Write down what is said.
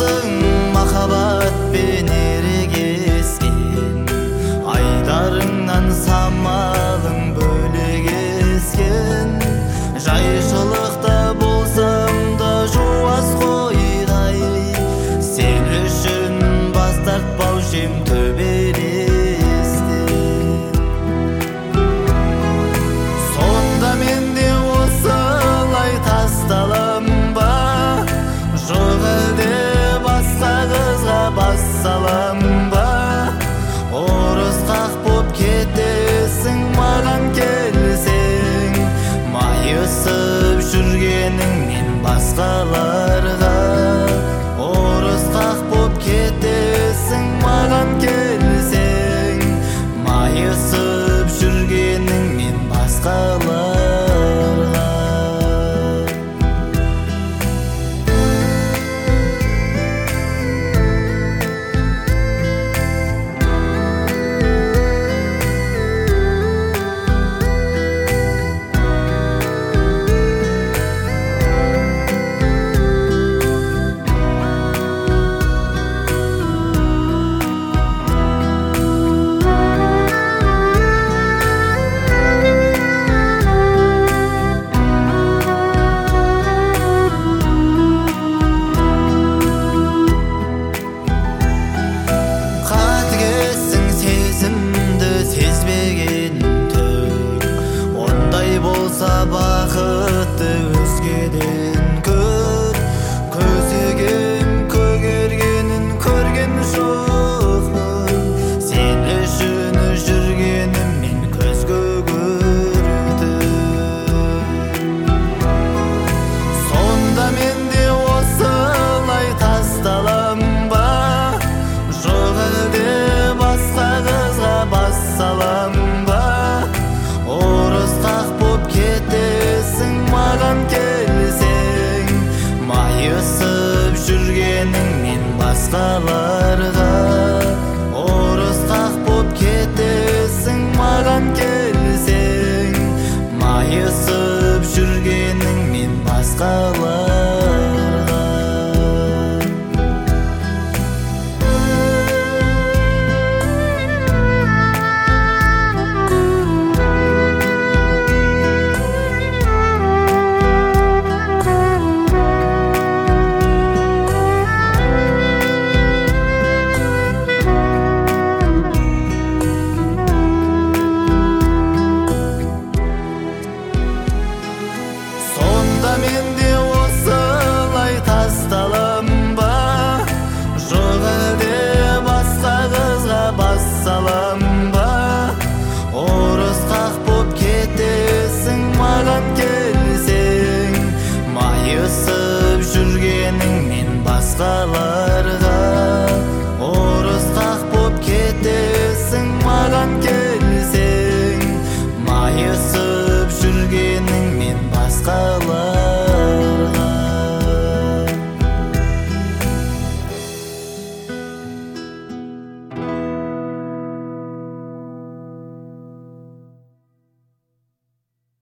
болсаң махаббатпен ерегескен, айдарыңнан самалың бөлек ескен. Жайшылықта болсам да жуас қойдай, сен үшін бас тартпаушы ем төбелестен. Сонда мен де осылай тасталам ба, жоқ әлде басқа қызға бас салам ба? Орысқақ боп кетесің маған келсең, майысып жүргеніңмен басқаларға. Орысқақ боп кетесің маған келсең, майысып жүргеніңмен басқаларға. Бақытты өзгеден көр, көздеген көгергенін көрген жоқпын. Сен үшін жүргеніммен көзге көрдім. Сонда мен де осылай тасталам ба, жоқ әлде басқа қызға бас салам ба? Орысқақ боп кетесің маған келсең, майысып жүргеніңмен басқаларға. Орысқақ боп кетесің маған келсең, майысып жүргеніңмен басқаларға. Мен де осылай тасталам ба, жоқ әлде басқа қызға бас салам ба? Орысқақ боп кетесің маған келсең, майысып жүргеніңмен басқалар.